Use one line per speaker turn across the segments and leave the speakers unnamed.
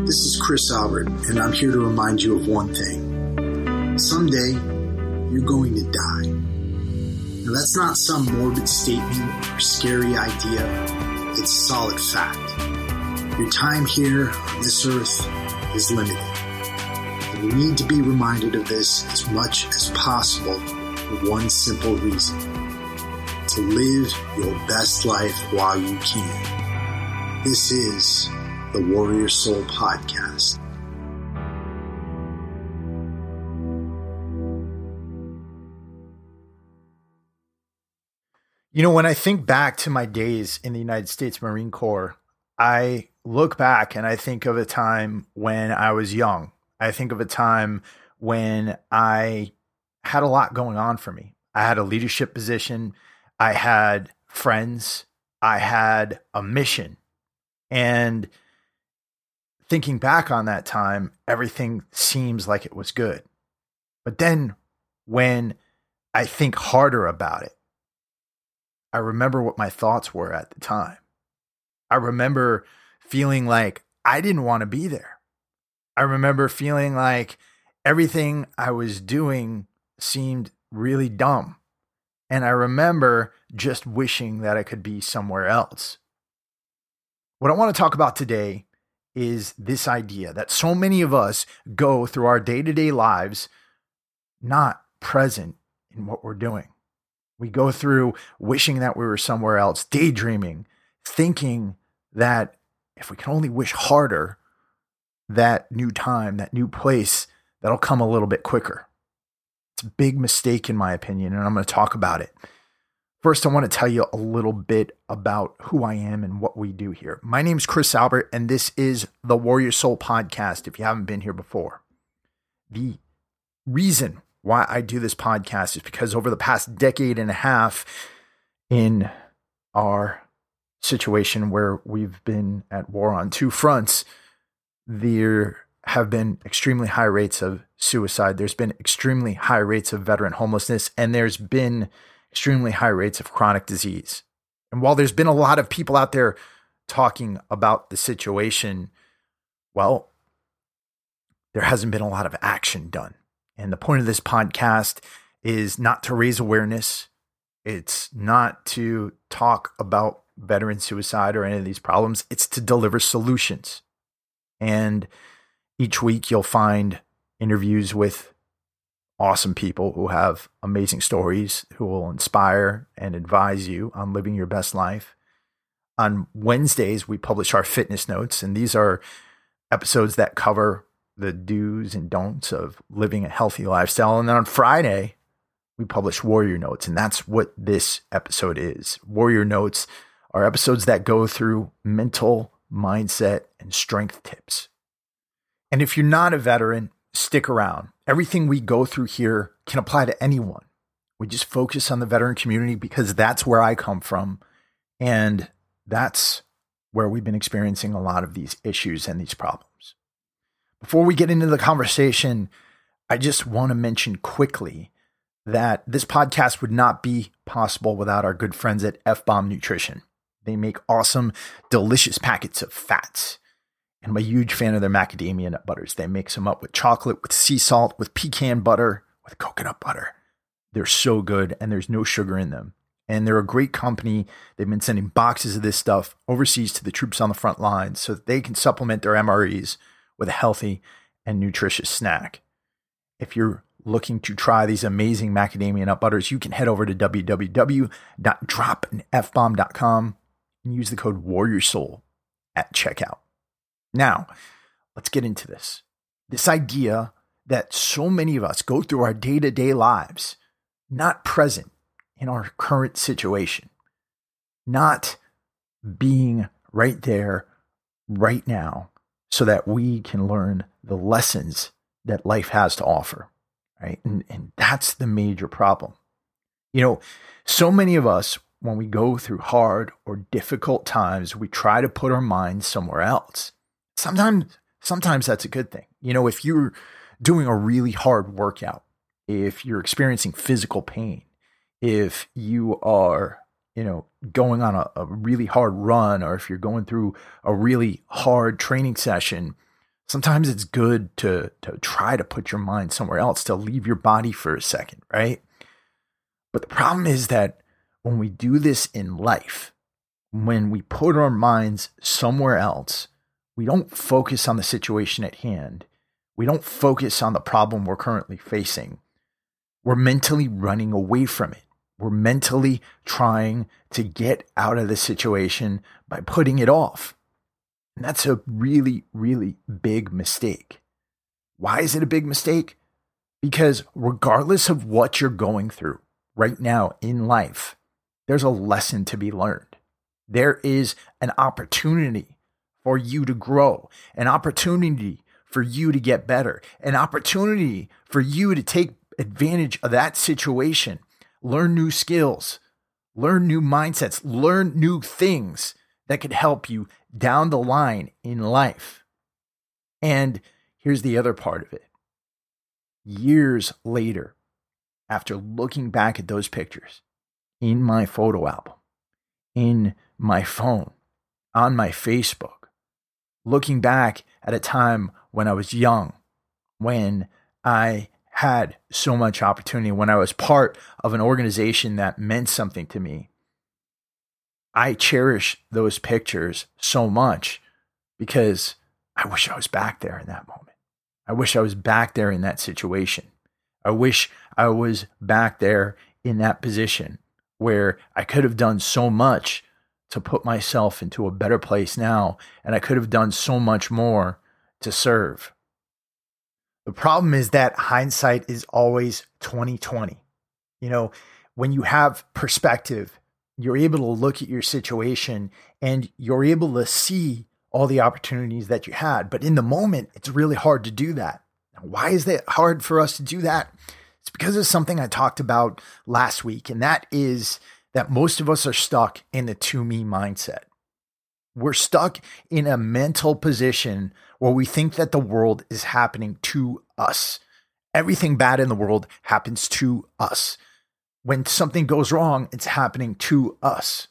This is Chris Albert, and I'm here to remind you of one thing. Someday, you're going to die. Now, that's not some morbid statement or scary idea. It's solid fact. Your time here on this earth is limited. And you need to be reminded of this as much as possible for one simple reason. To live your best life while you can. This is the Warrior Soul Podcast.
You know, when I think back to my days in the United States Marine Corps, I look back and I think of a time when I was young. I think of a time when I had a lot going on for me. I had a leadership position. I had friends. I had a mission. And thinking back on that time, everything seems like it was good. But then when I think harder about it, I remember what my thoughts were at the time. I remember feeling like I didn't want to be there. I remember feeling like everything I was doing seemed really dumb. And I remember just wishing that I could be somewhere else. What I want to talk about today is this idea that so many of us go through our day-to-day lives not present in what we're doing. We go through wishing that we were somewhere else, daydreaming, thinking that if we can only wish harder, that new time, that new place, that'll come a little bit quicker. It's a big mistake in my opinion, and I'm going to talk about it. First, I want to tell you a little bit about who I am and what we do here. My name is Chris Albert, and this is the Warrior Soul Podcast, if you haven't been here before. The reason why I do this podcast is because over the past decade and a half in our situation where we've been at war on two fronts, there have been extremely high rates of suicide. There's been extremely high rates of veteran homelessness, and there's been extremely high rates of chronic disease. And while there's been a lot of people out there talking about the situation, well, there hasn't been a lot of action done. And the point of this podcast is not to raise awareness. It's not to talk about veteran suicide or any of these problems. It's to deliver solutions. And each week you'll find interviews with awesome people who have amazing stories, who will inspire and advise you on living your best life. On Wednesdays, we publish our fitness notes, and these are episodes that cover the do's and don'ts of living a healthy lifestyle. And then on Friday, we publish Warrior Notes, and that's what this episode is. Warrior Notes are episodes that go through mental, mindset, and strength tips. And if you're not a veteran, stick around. Everything we go through here can apply to anyone. We just focus on the veteran community because that's where I come from. And that's where we've been experiencing a lot of these issues and these problems. Before we get into the conversation, I just want to mention quickly that this podcast would not be possible without our good friends at F-Bomb Nutrition. They make awesome, delicious packets of fats. And I'm a huge fan of their macadamia nut butters. They mix them up with chocolate, with sea salt, with pecan butter, with coconut butter. They're so good, and there's no sugar in them. And they're a great company. They've been sending boxes of this stuff overseas to the troops on the front lines so that they can supplement their MREs with a healthy and nutritious snack. If you're looking to try these amazing macadamia nut butters, you can head over to www.dropandfbomb.com and use the code WarriorSoul at checkout. Now, let's get into this. This idea that so many of us go through our day-to-day lives not present in our current situation, not being right there, right now, so that we can learn the lessons that life has to offer, right? And that's the major problem. You know, so many of us, when we go through hard or difficult times, we try to put our minds somewhere else. Sometimes that's a good thing. You know, if you're doing a really hard workout, if you're experiencing physical pain, if you are, going on a really hard run, or if you're going through a really hard training session, Sometimes it's good to try to put your mind somewhere else, to leave your body for a second, right? But the problem is that when we do this in life, when we put our minds somewhere else, we don't focus on the situation at hand. We don't focus on the problem we're currently facing. We're mentally running away from it. We're mentally trying to get out of the situation by putting it off. And that's a really, really big mistake. Why is it a big mistake? Because regardless of what you're going through right now in life, there's a lesson to be learned. There is an opportunity for you to grow, an opportunity for you to get better, an opportunity for you to take advantage of that situation, learn new skills, learn new mindsets, learn new things that could help you down the line in life. And here's the other part of it. Years later, after looking back at those pictures in my photo album, in my phone, on my Facebook, looking back at a time when I was young, when I had so much opportunity, when I was part of an organization that meant something to me, I cherish those pictures so much because I wish I was back there in that moment. I wish I was back there in that situation. I wish I was back there in that position where I could have done so much to put myself into a better place now, and I could have done so much more to serve. The problem is that hindsight is always 20/20. When you have perspective, you're able to look at your situation and you're able to see all the opportunities that you had. But in the moment, it's really hard to do that. Now, why is that hard for us to do that? It's because of something I talked about last week, and that is that most of us are stuck in the to-me mindset. We're stuck in a mental position where we think that the world is happening to us. Everything bad in the world happens to us. When something goes wrong, it's happening to us.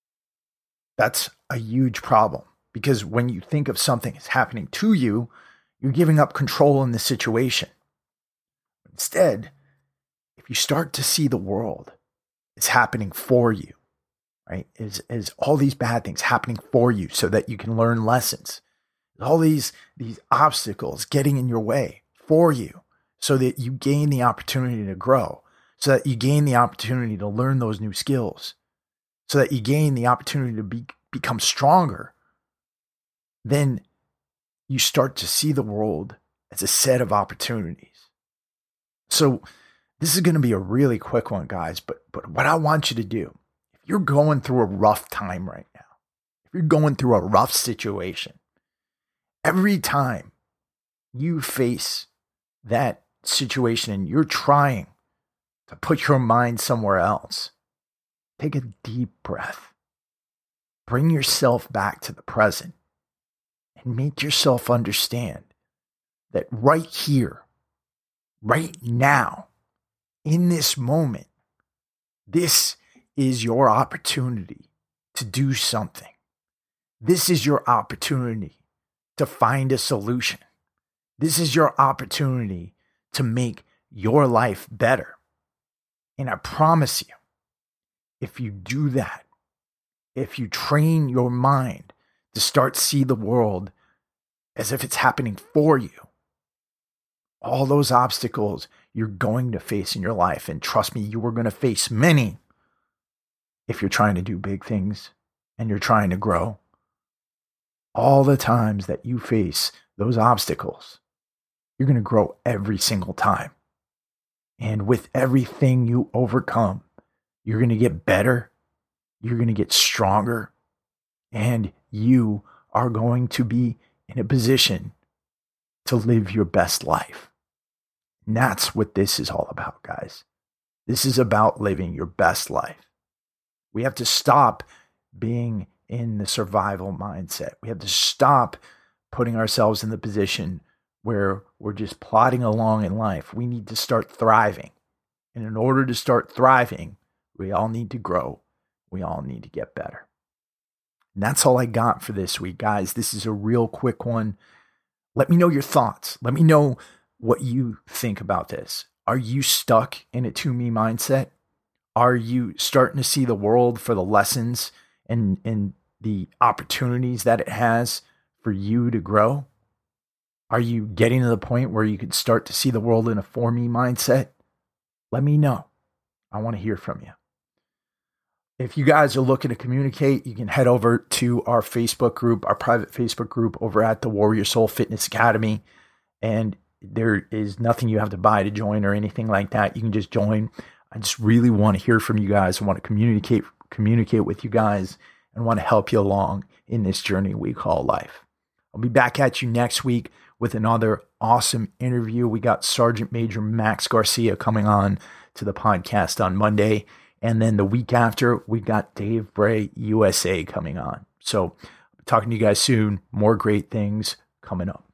That's a huge problem because when you think of something is happening to you, you're giving up control in the situation. Instead, if you start to see the world, it's happening for you, right? Is all these bad things happening for you so that you can learn lessons? All these obstacles getting in your way for you so that you gain the opportunity to grow, so that you gain the opportunity to learn those new skills, so that you gain the opportunity to become stronger, then you start to see the world as a set of opportunities. So this is going to be a really quick one, guys, but what I want you to do, if you're going through a rough time right now, if you're going through a rough situation, every time you face that situation and you're trying to put your mind somewhere else, take a deep breath. Bring yourself back to the present and make yourself understand that right here, right now, in this moment, this is your opportunity to do something. This is your opportunity to find a solution. This is your opportunity to make your life better. And I promise you, if you do that, if you train your mind to start see the world as if it's happening for you, all those obstacles you're going to face in your life, and trust me, you are going to face many if you're trying to do big things and you're trying to grow. All the times that you face those obstacles, you're going to grow every single time. And with everything you overcome, you're going to get better, you're going to get stronger, and you are going to be in a position to live your best life. And that's what this is all about, guys. This is about living your best life. We have to stop being in the survival mindset. We have to stop putting ourselves in the position where we're just plodding along in life. We need to start thriving. And in order to start thriving, we all need to grow. We all need to get better. And that's all I got for this week, guys. This is a real quick one. Let me know your thoughts. Let me know what you think about this. Are you stuck in a to-me mindset? Are you starting to see the world for the lessons and the opportunities that it has for you to grow? Are you getting to the point where you could start to see the world in a for-me mindset? Let me know. I want to hear from you. If you guys are looking to communicate, you can head over to our Facebook group, our private Facebook group over at the Warrior Soul Fitness Academy. And there is nothing you have to buy to join or anything like that. You can just join. I just really want to hear from you guys. I want to communicate with you guys and want to help you along in this journey we call life. I'll be back at you next week with another awesome interview. We got Sergeant Major Max Garcia coming on to the podcast on Monday. And then the week after, we got Dave Bray, USA, coming on. So talking to you guys soon. More great things coming up.